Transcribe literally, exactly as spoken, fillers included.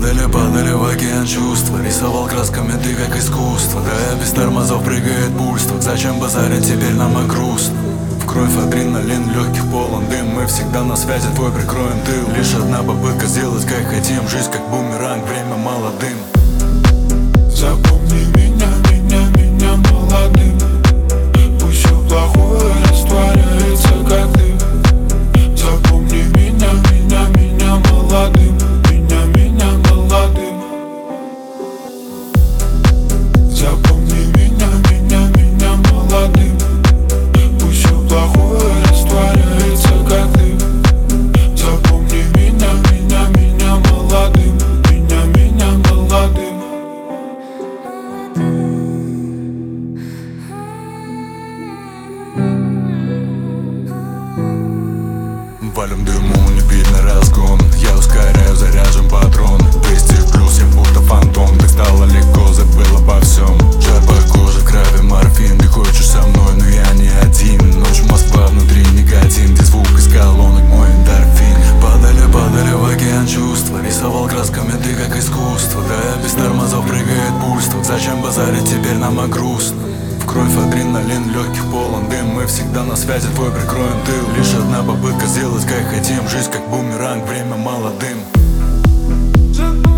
Падали, падали в океан чувства. Рисовал красками ты как искусство. Да, без тормозов прыгает пульс. Так зачем базарить, теперь нам и грустно. В кровь адреналин, легких полон дым. Мы всегда на связи, твой прикроем тыл. Лишь одна попытка сделать как хотим. Жизнь как бумеранг, время молодым. Запомни меня, меня, меня молодым. Пусть все плохое растворяется, как дым. Запомни меня, меня, меня молодым. Меня, меня молодым. Запомни меня, меня, меня молодым. Пусть все плохое растворяется, как дым. Запомни меня, меня, меня молодым. Меня, меня молодым. Валим дыму, не видно разгон. Я ускоряю, заряжен патрон. двести плюс, я будто фантом. Так стало легко, забыл обо всем. Жар по коже, в крови морфин. Ты хочешь со мной, но я не один. Ночь Москва, внутри никотин. Где звук из колонок, мой эндорфин. Падали, падали в океан чувства. Рисовал красками ты как искусство. Да, без тормозов прыгает пульс. Так зачем базарить, теперь нам и грустно. В кровь адреналин, легких полон дым. Мы всегда на связи, твой прикроем тыл. Лишь одна попытка сделать как хотим. Жизнь как бумеранг, время молодым.